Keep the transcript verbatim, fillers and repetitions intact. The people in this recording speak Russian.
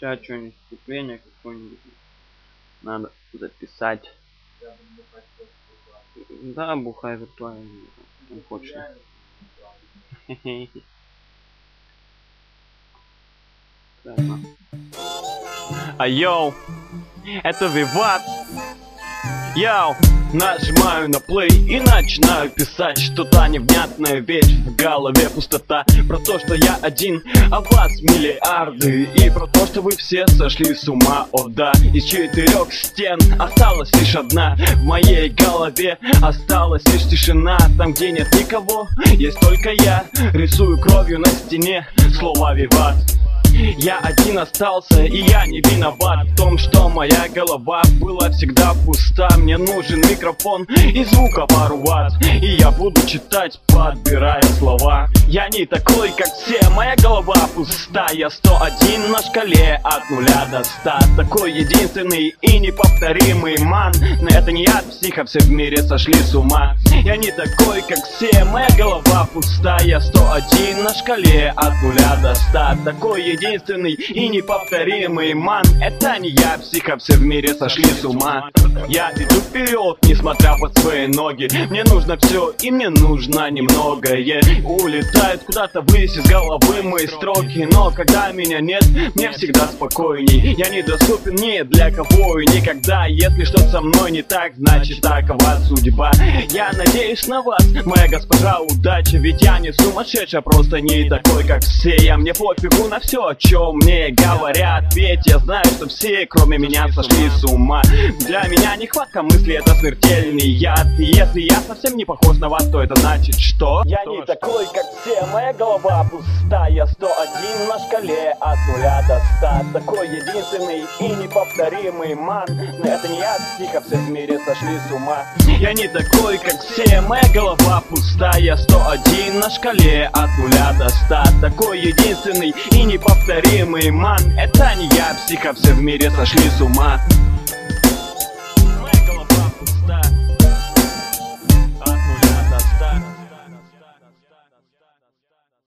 Сейчас что-нибудь вступление какое-нибудь надо записать. Да, бухай виртуально. Не хочешь. А йоу, это Виват. Йоу, нажимаю на плей и начинаю писать что-то невнятное, ведь в голове пустота. Про то, что я один, а вас миллиарды. И про то, что вы все сошли с ума, о да. Из четырех стен осталась лишь одна. В моей голове осталась лишь тишина. Там, где нет никого, есть только я. Рисую кровью на стене слова Виват. Я один остался, и я не виноват в том, что моя голова была всегда пуста. Мне нужен микрофон и звука пару ватт, и я буду читать, подбирая слова. Я не такой, как все, моя голова пуста. Я сто один на шкале от нуля до ста. Такой единственный и неповторимый ман. Но это не я, психа, все в мире сошли с ума. Я не такой, как все, моя голова пуста. Я сто один на шкале от нуля до ста. Такой единственный единственный и неповторимый ман. Это не я, психа, все в мире сошли с ума. Я иду вперед, несмотря под свои ноги. Мне нужно все, и мне нужно немногое. Улетают куда-то ввысь из головы мои строки. Но когда меня нет, мне всегда спокойней. Я недоступен ни для кого и никогда. Если что-то со мной не так, значит такова судьба. Я надеюсь на вас, моя госпожа удача. Ведь я не сумасшедший, а просто не такой, как все. Я мне пофигу на все, о чем мне говорят. Ведь я знаю, что все, кроме меня, сошли с ума. Для меня нехватка мысли — это смертельный яд. И если я совсем не похож на вас, то это значит, что я не такой, как все, моя голова пуста. Я сто один на шкале от нуля до ста. Такой единственный и неповторимый ман. Но это не я, психа, все в мире сошли с ума. Я не такой, как все, моя голова пуста. Я сто один на шкале от нуля до ста. Такой единственный и неповторимый ман. Это не я, психа, все в мире сошли с ума.